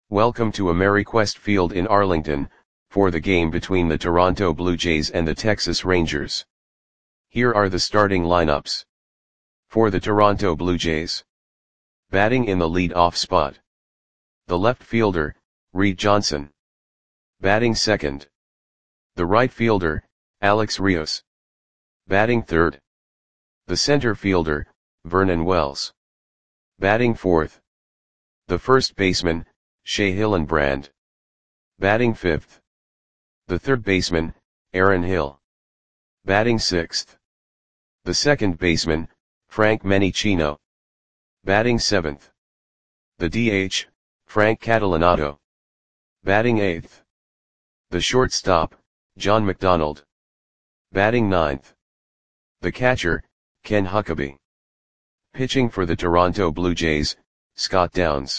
Welcome to AmeriQuest Field in Arlington, for the game between the Toronto Blue Jays and the Texas Rangers. Here are the starting lineups. For the Toronto Blue Jays. Batting in the lead-off spot. The left fielder, Reed Johnson. Batting second. The right fielder, Alex Rios. Batting third. The center fielder, Vernon Wells. Batting fourth. The first baseman, Shea Hillenbrand. Batting fifth. The third baseman, Aaron Hill. Batting sixth. The second baseman, Frank Menichino. Batting seventh. The DH, Frank Catalanotto. Batting eighth. The shortstop, John McDonald. Batting ninth. The catcher, Ken Huckabee. Pitching for the Toronto Blue Jays, Scott Downs.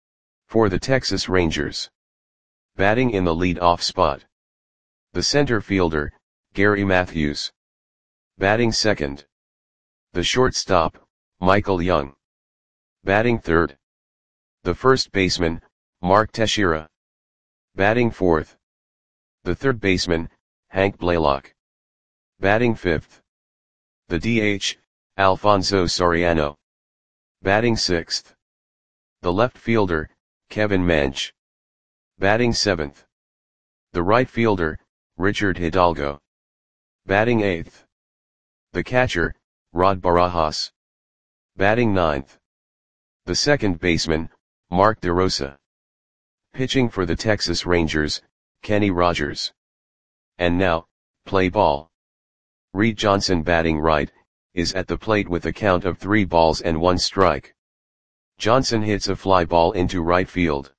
For the Texas Rangers. Batting in the lead-off spot. The center fielder, Gary Matthews. Batting second. The shortstop, Michael Young. Batting third. The first baseman, Mark Teixeira. Batting fourth. The third baseman, Hank Blaylock. Batting fifth. The DH, Alfonso Soriano. Batting sixth. The left fielder, Kevin Mench. Batting seventh. The right fielder, Richard Hidalgo. Batting eighth. The catcher, Rod Barajas. Batting ninth. The second baseman, Mark DeRosa. Pitching for the Texas Rangers, Kenny Rogers. And now, play ball. Reed Johnson batting right, is at the plate with a count of 3 balls and 1 strike. Johnson hits a fly ball into right field.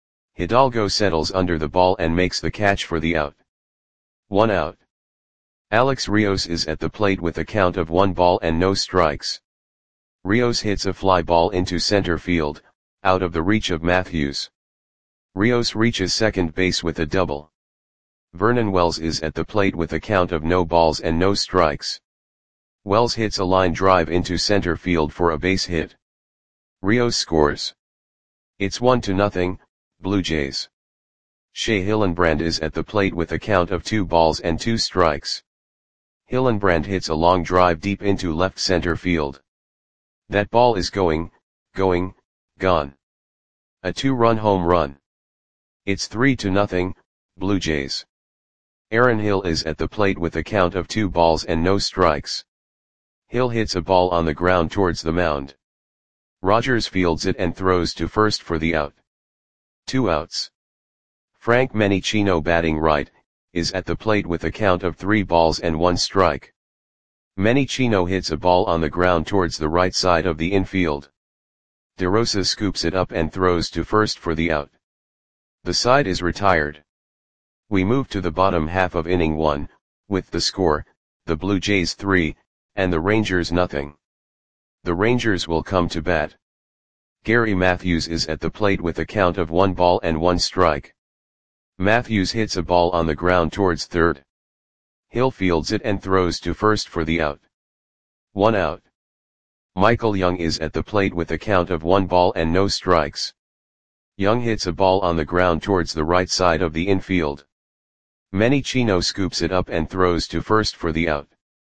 Hidalgo settles under the ball and makes the catch for the out. 1 out. Alex Rios is at the plate with a count of 1 ball and no strikes. Rios hits a fly ball into center field, out of the reach of Matthews. Rios reaches second base with a double. Vernon Wells is at the plate with a count of no balls and no strikes. Wells hits a line drive into center field for a base hit. Rios scores. It's 1-0, Blue Jays. Shea Hillenbrand is at the plate with a count of 2 balls and 2 strikes. Hillenbrand hits a long drive deep into left center field. That ball is gone. A 2-run home run. It's 3-0, Blue Jays. Aaron Hill is at the plate with a count of 2 balls and no strikes. Hill hits a ball on the ground towards the mound. Rogers fields it and throws to first for the out. 2 outs. Frank Menichino batting right, is at the plate with a count of 3 balls and 1 strike. Menichino hits a ball on the ground towards the right side of the infield. DeRosa scoops it up and throws to first for the out. The side is retired. We move to the bottom half of inning 1, with the score, the Blue Jays 3, and the Rangers 0. The Rangers will come to bat. Gary Matthews is at the plate with a count of 1 ball and 1 strike. Matthews hits a ball on the ground towards third. Hill fields it and throws to first for the out. 1 out. Michael Young is at the plate with a count of 1 ball and no strikes. Young hits a ball on the ground towards the right side of the infield. Menichino scoops it up and throws to first for the out.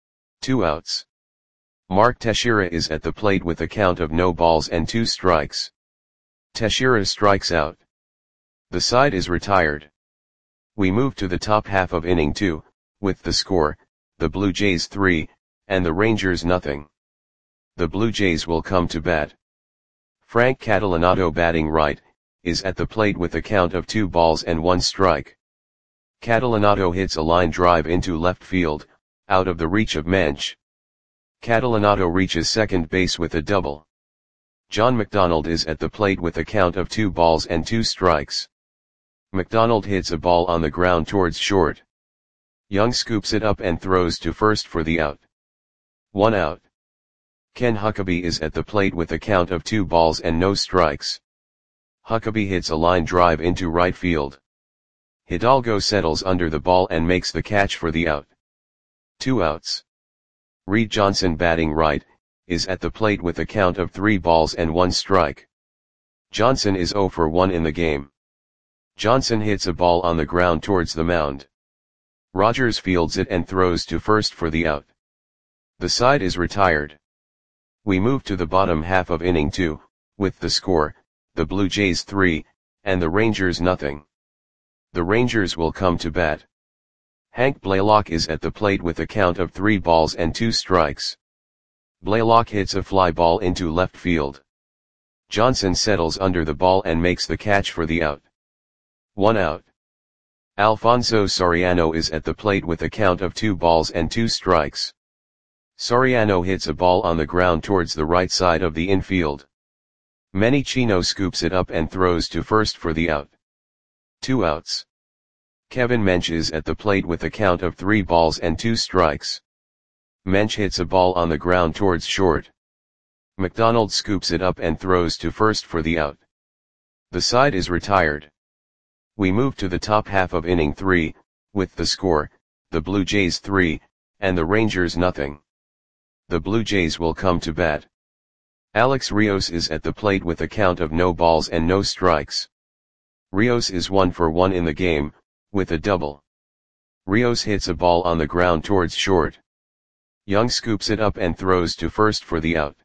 2 outs. Mark Teixeira is at the plate with a count of no balls and 2 strikes. Teixeira strikes out. The side is retired. We move to the top half of inning 2, with the score, the Blue Jays 3, and the Rangers 0. The Blue Jays will come to bat. Frank Catalanotto batting right, is at the plate with a count of 2 balls and 1 strike. Catalanotto hits a line drive into left field, out of the reach of Mench. Catalanotto reaches second base with a double. John McDonald is at the plate with a count of 2 balls and 2 strikes. McDonald hits a ball on the ground towards short. Young scoops it up and throws to first for the out. 1 out. Ken Huckabee is at the plate with a count of 2 balls and no strikes. Huckabee hits a line drive into right field. Hidalgo settles under the ball and makes the catch for the out. 2 outs. Reed Johnson batting right, is at the plate with a count of 3 balls and 1 strike. Johnson is 0 for 1 in the game. Johnson hits a ball on the ground towards the mound. Rogers fields it and throws to first for the out. The side is retired. We move to the bottom half of inning 2, with the score, the Blue Jays 3, and the Rangers nothing. The Rangers will come to bat. Hank Blaylock is at the plate with a count of 3 balls and 2 strikes. Blaylock hits a fly ball into left field. Johnson settles under the ball and makes the catch for the out. 1 out. Alfonso Soriano is at the plate with a count of 2 balls and 2 strikes. Soriano hits a ball on the ground towards the right side of the infield. Manny Chino scoops it up and throws to first for the out. 2 outs. Kevin Mench is at the plate with a count of 3 balls and 2 strikes. Mench hits a ball on the ground towards short. McDonald scoops it up and throws to first for the out. The side is retired. We move to the top half of inning 3, with the score, the Blue Jays 3, and the Rangers nothing. The Blue Jays will come to bat. Alex Rios is at the plate with a count of no balls and no strikes. Rios is 1 for 1 in the game, with a double. Rios hits a ball on the ground towards short. Young scoops it up and throws to first for the out.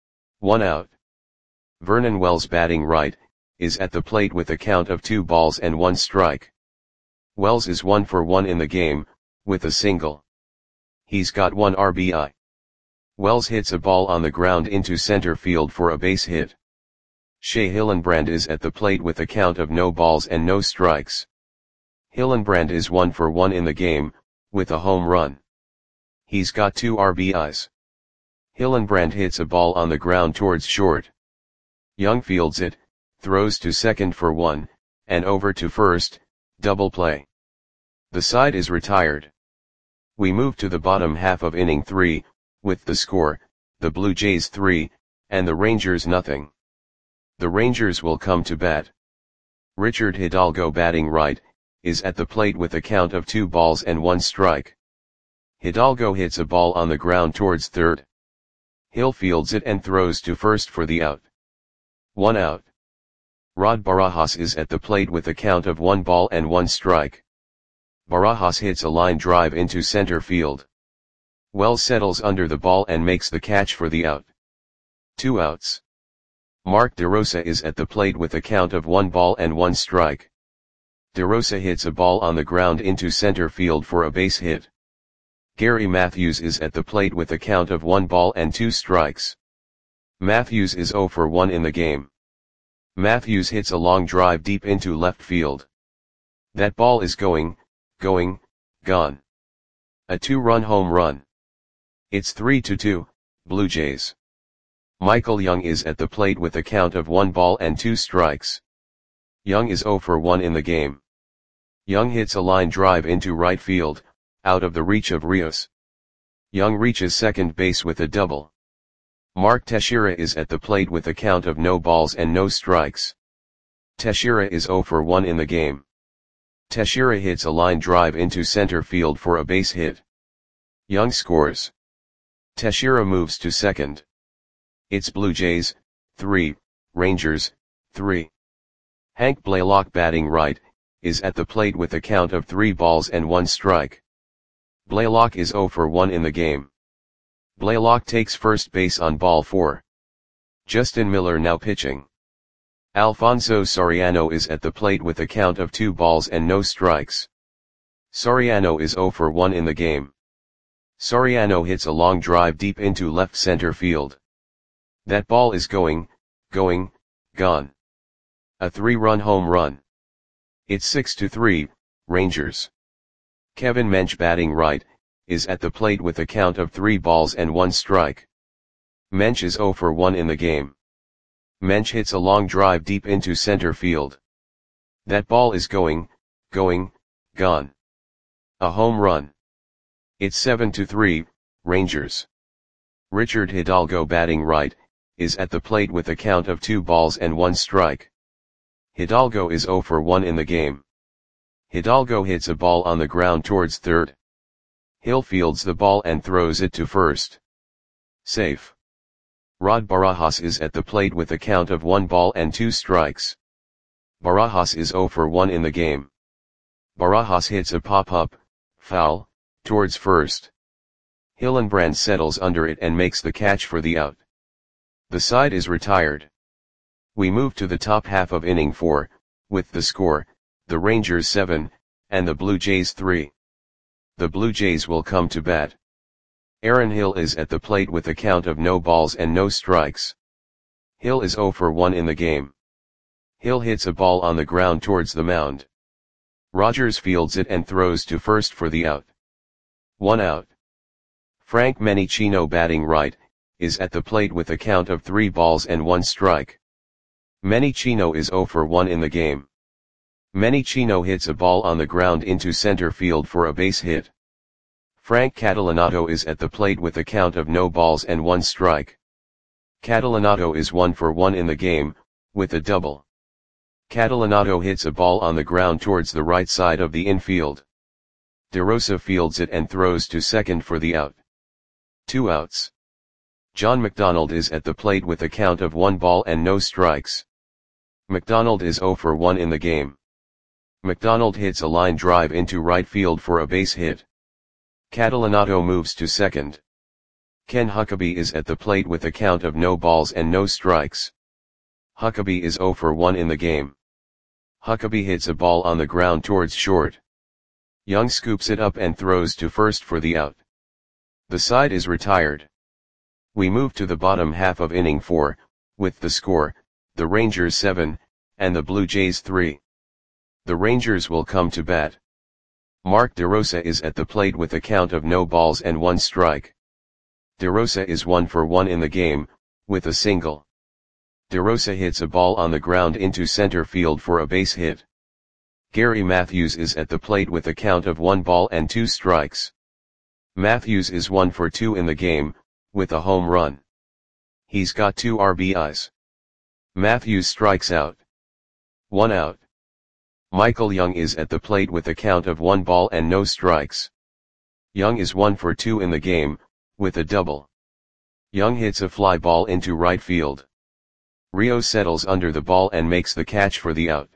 1 out. Vernon Wells batting right, is at the plate with a count of 2 balls and 1 strike. Wells is 1 for 1 in the game, with a single. He's got 1 RBI. Wells hits a ball on the ground into center field for a base hit. Shea Hillenbrand is at the plate with a count of no balls and no strikes. Hillenbrand is 1 for 1 in the game, with a home run. He's got 2 RBIs. Hillenbrand hits a ball on the ground towards short. Young fields it, throws to second for 1, and over to first, double play. The side is retired. We move to the bottom half of inning 3, with the score, the Blue Jays 3, and the Rangers nothing. The Rangers will come to bat. Richard Hidalgo batting right, is at the plate with a count of 2 balls and 1 strike. Hidalgo hits a ball on the ground towards third. Hill fields it and throws to first for the out. 1 out. Rod Barajas is at the plate with a count of 1 ball and 1 strike. Barajas hits a line drive into center field. Wells settles under the ball and makes the catch for the out. 2 outs. Mark DeRosa is at the plate with a count of 1 ball and 1 strike. DeRosa hits a ball on the ground into center field for a base hit. Gary Matthews is at the plate with a count of 1 ball and 2 strikes. Matthews is 0 for 1 in the game. Matthews hits a long drive deep into left field. That ball is gone. A 2-run home run. It's 3-2, Blue Jays. Michael Young is at the plate with a count of 1 ball and 2 strikes. Young is 0 for 1 in the game. Young hits a line drive into right field, out of the reach of Rios. Young reaches second base with a double. Mark Teixeira is at the plate with a count of no balls and no strikes. Teixeira is 0 for 1 in the game. Teixeira hits a line drive into center field for a base hit. Young scores. Teixeira moves to second. It's Blue Jays 3, Rangers 3. Hank Blaylock batting right, is at the plate with a count of 3 balls and 1 strike. Blaylock is 0 for 1 in the game. Blaylock takes first base on ball 4. Justin Miller now pitching. Alfonso Soriano is at the plate with a count of 2 balls and no strikes. Soriano is 0 for 1 in the game. Soriano hits a long drive deep into left center field. That ball is gone. A 3-run home run. It's 6-3, Rangers. Kevin Mench batting right, is at the plate with a count of 3 balls and 1 strike. Mench is 0 for 1 in the game. Mench hits a long drive deep into center field. That ball is gone. A home run. It's 7-3, Rangers. Richard Hidalgo batting right, is at the plate with a count of 2 balls and 1 strike. Hidalgo is 0 for 1 in the game. Hidalgo hits a ball on the ground towards third. Hill fields the ball and throws it to first. Safe. Rod Barajas is at the plate with a count of 1 ball and 2 strikes. Barajas is 0 for 1 in the game. Barajas hits a pop-up, foul, towards first. Hillenbrand settles under it and makes the catch for the out. The side is retired. We move to the top half of inning 4, with the score, the Rangers 7, and the Blue Jays 3. The Blue Jays will come to bat. Aaron Hill is at the plate with a count of no balls and no strikes. Hill is 0 for 1 in the game. Hill hits a ball on the ground towards the mound. Rogers fields it and throws to first for the out. 1 out. Frank Menichino, batting right, is at the plate with a count of 3 balls and 1 strike. Menichino is 0 for 1 in the game. Menichino hits a ball on the ground into center field for a base hit. Frank Catalanato is at the plate with a count of no balls and 1 strike. Catalanato is 1 for 1 in the game, with a double. Catalanato hits a ball on the ground towards the right side of the infield. DeRosa fields it and throws to second for the out. 2 outs. John McDonald is at the plate with a count of 1 ball and no strikes. McDonald is 0 for 1 in the game. McDonald hits a line drive into right field for a base hit. Catalanato moves to second. Ken Huckabee is at the plate with a count of no balls and no strikes. Huckabee is 0 for 1 in the game. Huckabee hits a ball on the ground towards short. Young scoops it up and throws to first for the out. The side is retired. We move to the bottom half of inning 4, with the score, the Rangers 7, and the Blue Jays 3. The Rangers will come to bat. Mark DeRosa is at the plate with a count of no balls and 1 strike. DeRosa is 1 for 1 in the game, with a single. DeRosa hits a ball on the ground into center field for a base hit. Gary Matthews is at the plate with a count of 1 ball and 2 strikes. Matthews is 1 for 2 in the game, with a home run. He's got 2 RBIs. Matthews strikes out. 1 out. Michael Young is at the plate with a count of 1 ball and no strikes. Young is 1 for 2 in the game, with a double. Young hits a fly ball into right field. Rios settles under the ball and makes the catch for the out.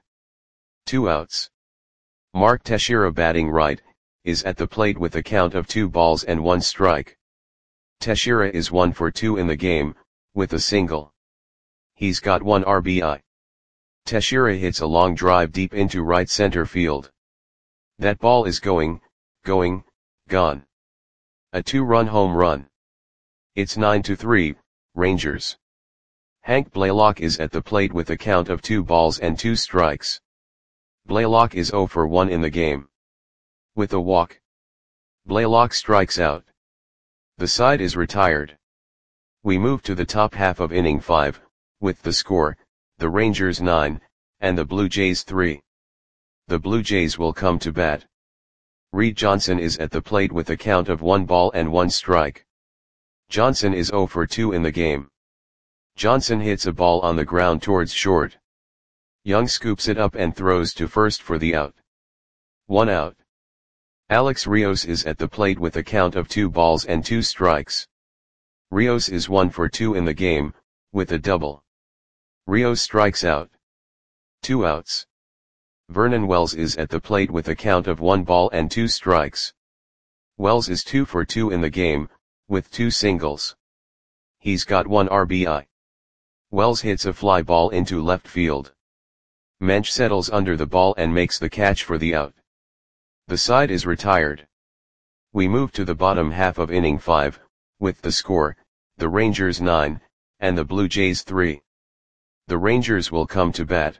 2 outs. Mark Teixeira, batting right, is at the plate with a count of 2 balls and 1 strike. Teixeira is 1 for 2 in the game, with a single. He's got 1 RBI. Teixeira hits a long drive deep into right center field. That ball is gone. A 2-run home run. It's 9-3, Rangers. Hank Blaylock is at the plate with a count of 2 balls and 2 strikes. Blaylock is 0 for 1 in the game. With a walk. Blaylock strikes out. The side is retired. We move to the top half of inning 5, with the score, the Rangers 9, and the Blue Jays 3. The Blue Jays will come to bat. Reed Johnson is at the plate with a count of 1 ball and 1 strike. Johnson is 0 for 2 in the game. Johnson hits a ball on the ground towards short. Young scoops it up and throws to first for the out. 1 out. Alex Rios is at the plate with a count of 2 balls and 2 strikes. Rios is 1 for 2 in the game, with a double. Rios strikes out. 2 outs. Vernon Wells is at the plate with a count of 1 ball and 2 strikes. Wells is 2 for 2 in the game, with 2 singles. He's got 1 RBI. Wells hits a fly ball into left field. Mensch settles under the ball and makes the catch for the out. The side is retired. We move to the bottom half of inning 5, with the score, the Rangers 9, and the Blue Jays 3. The Rangers will come to bat.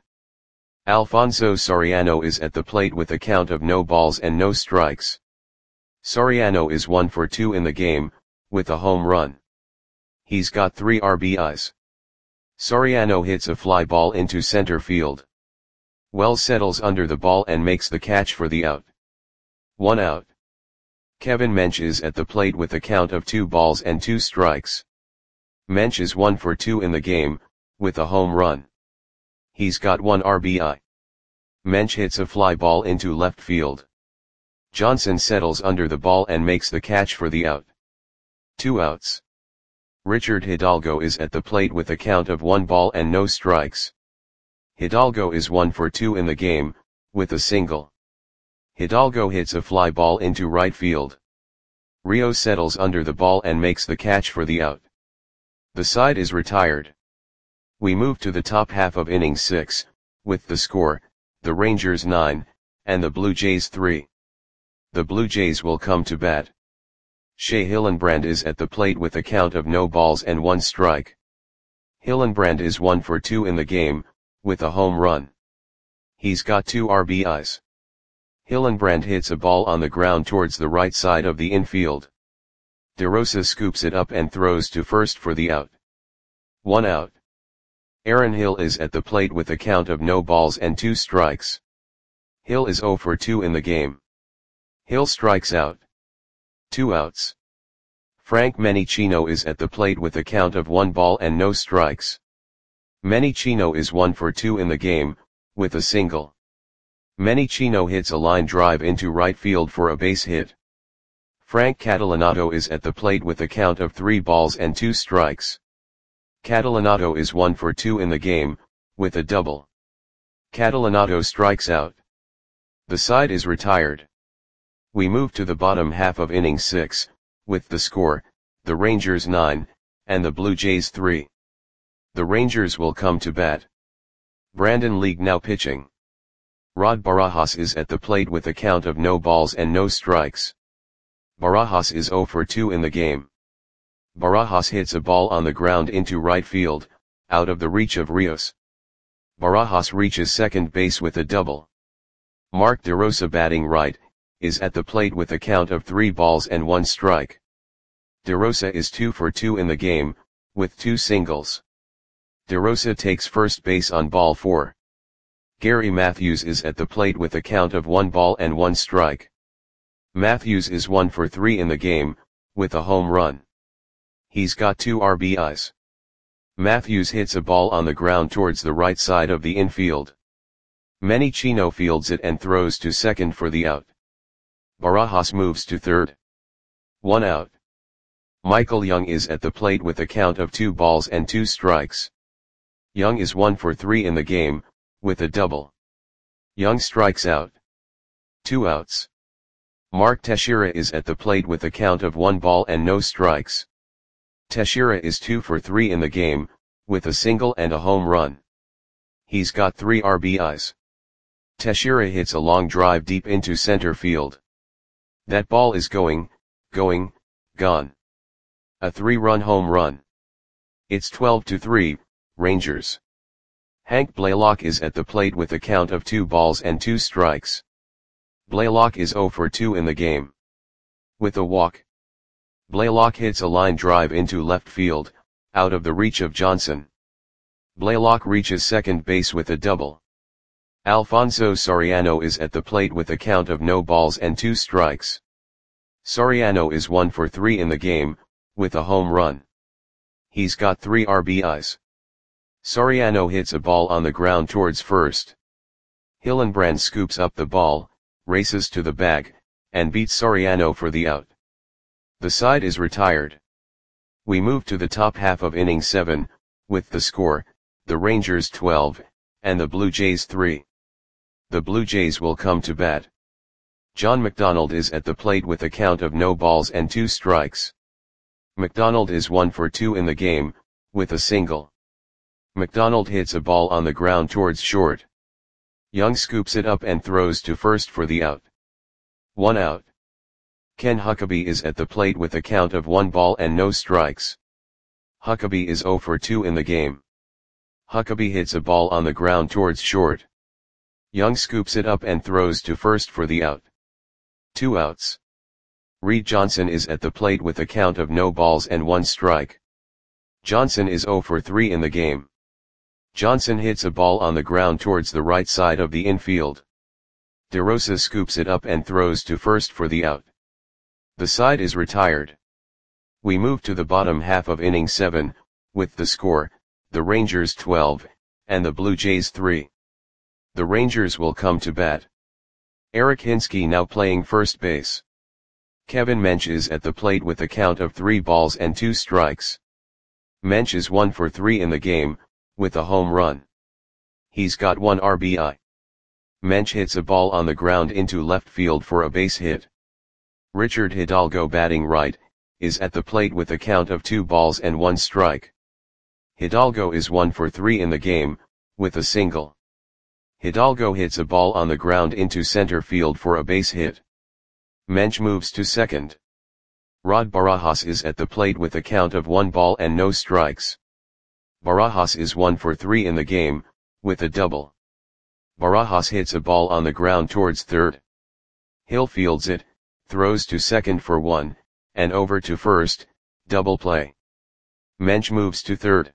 Alfonso Soriano is at the plate with a count of no balls and no strikes. Soriano is 1 for 2 in the game, with a home run. He's got 3 RBIs. Soriano hits a fly ball into center field. Wells settles under the ball and makes the catch for the out. 1 out. Kevin Mensch is at the plate with a count of 2 balls and 2 strikes. Mensch is 1 for 2 in the game, with a home run. He's got 1 RBI. Mensch hits a fly ball into left field. Johnson settles under the ball and makes the catch for the out. 2 outs. Richard Hidalgo is at the plate with a count of 1 ball and no strikes. Hidalgo is 1 for 2 in the game, with a single. Hidalgo hits a fly ball into right field. Rios settles under the ball and makes the catch for the out. The side is retired. We move to the top half of inning 6, with the score, the Rangers 9, and the Blue Jays 3. The Blue Jays will come to bat. Shea Hillenbrand is at the plate with a count of no balls and 1 strike. Hillenbrand is 1 for 2 in the game, with a home run. He's got 2 RBIs. Hillenbrand hits a ball on the ground towards the right side of the infield. DeRosa scoops it up and throws to first for the out. 1 out. Aaron Hill is at the plate with a count of no balls and 2 strikes. Hill is 0 for 2 in the game. Hill strikes out. 2 outs. Frank Menichino is at the plate with a count of 1 ball and no strikes. Menichino is 1 for 2 in the game, with a single. Menichino hits a line drive into right field for a base hit. Frank Catalanato is at the plate with a count of 3 balls and 2 strikes. Catalanato is 1 for 2 in the game, with a double. Catalanato strikes out. The side is retired. We move to the bottom half of inning 6, with the score, the Rangers 9, and the Blue Jays 3. The Rangers will come to bat. Brandon League now pitching. Rod Barajas is at the plate with a count of no balls and no strikes. Barajas is 0 for 2 in the game. Barajas hits a ball on the ground into right field, out of the reach of Rios. Barajas reaches second base with a double. Mark DeRosa batting right, is at the plate with a count of 3 balls and 1 strike. DeRosa is 2 for 2 in the game, with 2 singles. DeRosa takes first base on ball 4. Gary Matthews is at the plate with a count of 1 ball and 1 strike. Matthews is 1 for 3 in the game, with a home run. He's got 2 RBIs. Matthews hits a ball on the ground towards the right side of the infield. Menichino fields it and throws to second for the out. Barajas moves to third. 1 out. Michael Young is at the plate with a count of 2 balls and 2 strikes. Young is 1 for 3 in the game, with a double. Young strikes out. 2 outs. Mark Teixeira is at the plate with a count of 1 ball and no strikes. Teixeira is 2 for 3 in the game, with a single and a home run. He's got 3 RBIs. Teixeira hits a long drive deep into center field. That ball is gone. A 3-run home run. It's 12-3, Rangers. Hank Blaylock is at the plate with a count of 2 balls and 2 strikes. Blaylock is 0 for 2 in the game. With a walk. Blaylock hits a line drive into left field, out of the reach of Johnson. Blaylock reaches second base with a double. Alfonso Soriano is at the plate with a count of no balls and 2 strikes. Soriano is 1 for 3 in the game, with a home run. He's got 3 RBIs. Soriano hits a ball on the ground towards first. Hillenbrand scoops up the ball, races to the bag, and beats Soriano for the out. The side is retired. We move to the top half of inning 7, with the score, the Rangers 12, and the Blue Jays 3. The Blue Jays will come to bat. John McDonald is at the plate with a count of no balls and 2 strikes. McDonald is 1 for 2 in the game, with a single. McDonald hits a ball on the ground towards short. Young scoops it up and throws to first for the out. 1 out. Ken Huckabee is at the plate with a count of 1 ball and no strikes. Huckabee is 0 for 2 in the game. Huckabee hits a ball on the ground towards short. Young scoops it up and throws to first for the out. 2 outs. Reed Johnson is at the plate with a count of no balls and 1 strike. Johnson is 0 for 3 in the game. Johnson hits a ball on the ground towards the right side of the infield. DeRosa scoops it up and throws to first for the out. The side is retired. We move to the bottom half of inning 7, with the score, the Rangers 12, and the Blue Jays 3. The Rangers will come to bat. Eric Hinske now playing first base. Kevin Mench is at the plate with a count of 3 balls and 2 strikes. Mensch is 1 for 3 in the game, with a home run. He's got 1 RBI. Mensch hits a ball on the ground into left field for a base hit. Richard Hidalgo, batting right, is at the plate with a count of 2 balls and 1 strike. Hidalgo is 1 for 3 in the game, with a single. Hidalgo hits a ball on the ground into center field for a base hit. Mensch moves to second. Rod Barajas is at the plate with a count of 1 ball and no strikes. Barajas is 1 for 3 in the game, with a double. Barajas hits a ball on the ground towards third. Hill fields it, throws to second for 1, and over to first, double play. Mensch moves to third.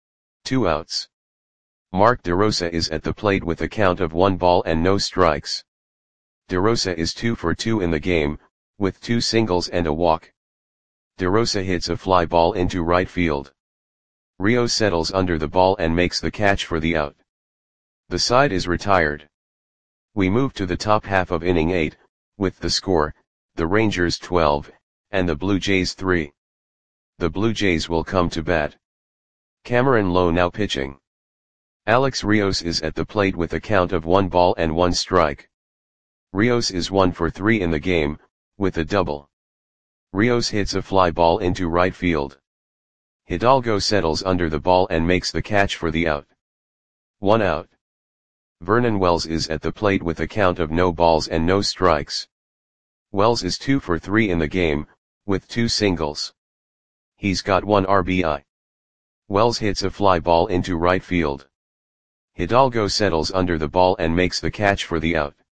2 outs. Mark DeRosa is at the plate with a count of 1 ball and no strikes. DeRosa is 2 for 2 in the game, with 2 singles and a walk. DeRosa hits a fly ball into right field. Rios settles under the ball and makes the catch for the out. The side is retired. We move to the top half of inning 8, with the score, the Rangers 12, and the Blue Jays 3. The Blue Jays will come to bat. Cameron Lowe now pitching. Alex Rios is at the plate with a count of 1 ball and 1 strike. Rios is 1 for 3 in the game, with a double. Rios hits a fly ball into right field. Hidalgo settles under the ball and makes the catch for the out. 1 out. Vernon Wells is at the plate with a count of no balls and no strikes. Wells is 2 for 3 in the game, with 2 singles. He's got 1 RBI. Wells hits a fly ball into right field. Hidalgo settles under the ball and makes the catch for the out.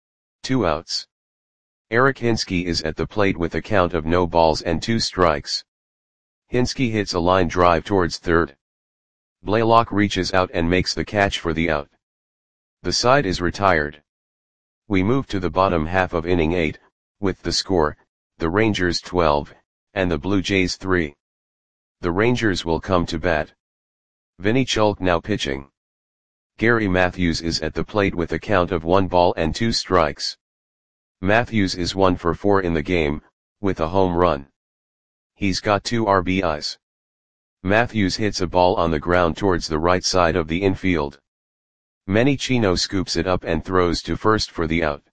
2 outs. Eric Hinske is at the plate with a count of no balls and 2 strikes. Hinske hits a line drive towards third. Blaylock reaches out and makes the catch for the out. The side is retired. We move to the bottom half of inning 8, with the score, the Rangers 12, and the Blue Jays 3. The Rangers will come to bat. Vinny Chulk now pitching. Gary Matthews is at the plate with a count of 1 ball and 2 strikes. Matthews is 1 for 4 in the game, with a home run. He's got 2 RBIs. Matthews hits a ball on the ground towards the right side of the infield. Manny Chino scoops it up and throws to first for the out.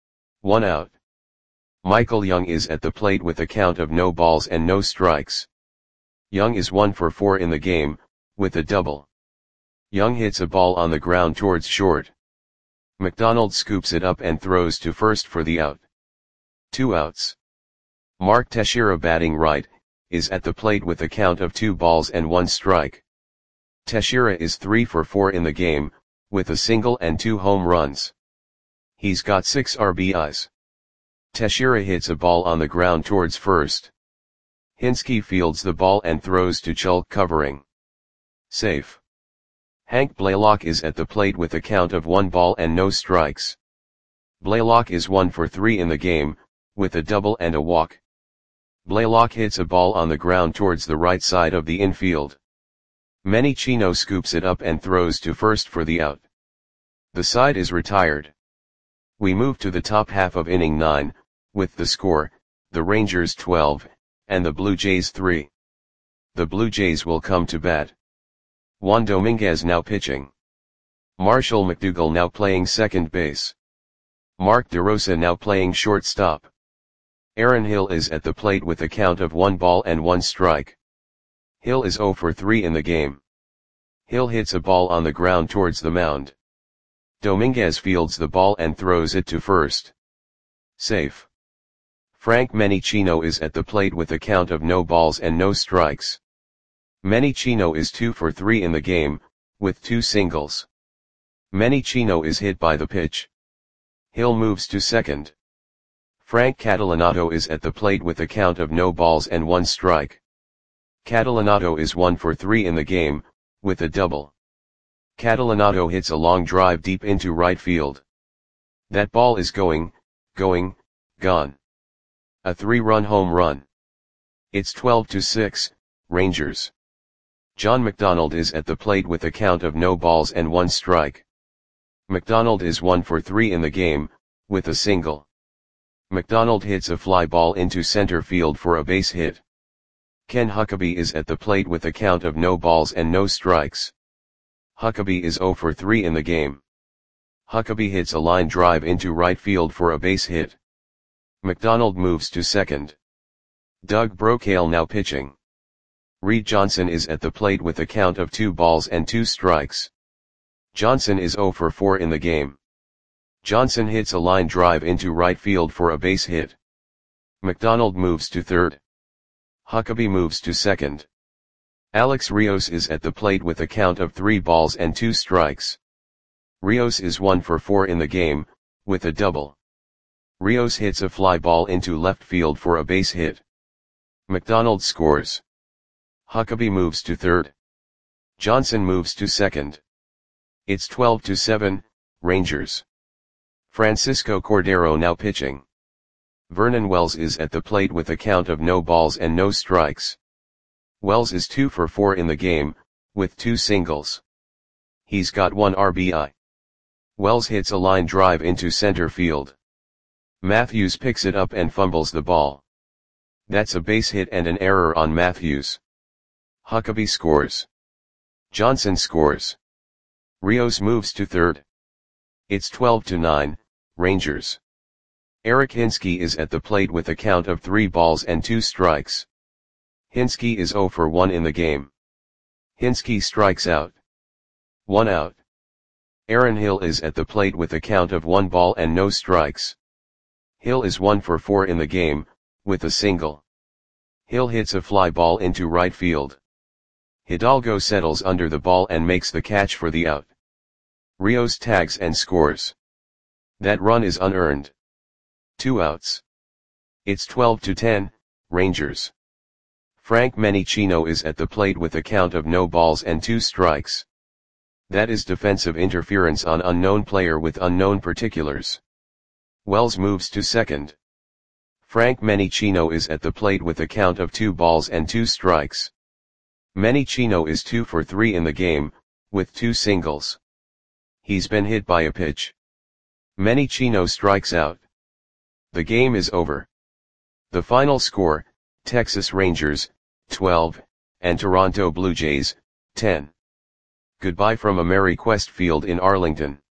1 out. Michael Young is at the plate with a count of no balls and no strikes. Young is 1 for 4 in the game, with a double. Young hits a ball on the ground towards short. McDonald scoops it up and throws to first for the out. 2 outs. Mark Teixeira, batting right, is at the plate with a count of 2 balls and 1 strike. Teixeira is 3 for 4 in the game, with a single and 2 home runs. He's got 6 RBIs. Teixeira hits a ball on the ground towards first. Hinske fields the ball and throws to Chulk, covering. Safe. Hank Blaylock is at the plate with a count of 1 ball and no strikes. Blaylock is 1 for 3 in the game, with a double and a walk. Blaylock hits a ball on the ground towards the right side of the infield. Manny Chino scoops it up and throws to first for the out. The side is retired. We move to the top half of inning 9, with the score, the Rangers 12, and the Blue Jays 3. The Blue Jays will come to bat. Juan Dominguez now pitching. Marshall McDougall now playing second base. Mark DeRosa now playing shortstop. Aaron Hill is at the plate with a count of 1 ball and 1 strike. Hill is 0 for 3 in the game. Hill hits a ball on the ground towards the mound. Dominguez fields the ball and throws it to first. Safe. Frank Manny Chino is at the plate with a count of no balls and no strikes. Manny Chino is 2 for 3 in the game, with 2 singles. Manny Chino is hit by the pitch. Hill moves to second. Frank Catalanato is at the plate with a count of no balls and 1 strike. Catalanato is 1 for 3 in the game, with a double. Catalanato hits a long drive deep into right field. That ball is gone. A 3-run home run. It's 12-6, Rangers. John McDonald is at the plate with a count of no balls and 1 strike. McDonald is 1 for 3 in the game, with a single. McDonald hits a fly ball into center field for a base hit. Ken Huckabee is at the plate with a count of no balls and no strikes. Huckabee is 0 for 3 in the game. Huckabee hits a line drive into right field for a base hit. McDonald moves to second. Doug Brocail now pitching. Reed Johnson is at the plate with a count of 2 balls and 2 strikes. Johnson is 0 for 4 in the game. Johnson hits a line drive into right field for a base hit. McDonald moves to third. Huckabee moves to second. Alex Rios is at the plate with a count of 3 balls and 2 strikes. Rios is 1 for 4 in the game, with a double. Rios hits a fly ball into left field for a base hit. McDonald scores. Huckabee moves to third. Johnson moves to second. It's 12-7, Rangers. Francisco Cordero now pitching. Vernon Wells is at the plate with a count of no balls and no strikes. Wells is 2 for 4 in the game, with 2 singles. He's got 1 RBI. Wells hits a line drive into center field. Matthews picks it up and fumbles the ball. That's a base hit and an error on Matthews. Huckabee scores. Johnson scores. Rios moves to third. It's 12-9, Rangers. Eric Hinske is at the plate with a count of 3 balls and 2 strikes. Hinske is 0 for 1 in the game. Hinske strikes out. 1 out. Aaron Hill is at the plate with a count of 1 ball and no strikes. Hill is 1 for 4 in the game, with a single. Hill hits a fly ball into right field. Hidalgo settles under the ball and makes the catch for the out. Rios tags and scores. That run is unearned. 2 outs. It's 12-10, Rangers. Frank Menichino is at the plate with a count of no balls and 2 strikes. That is defensive interference on unknown player with unknown particulars. Wells moves to second. Frank Menichino is at the plate with a count of 2 balls and 2 strikes. Menichino is 2 for 3 in the game, with 2 singles. He's been hit by a pitch. Menichino strikes out. The game is over. The final score, Texas Rangers, 12, and Toronto Blue Jays, 10. Goodbye from AmeriQuest Field in Arlington.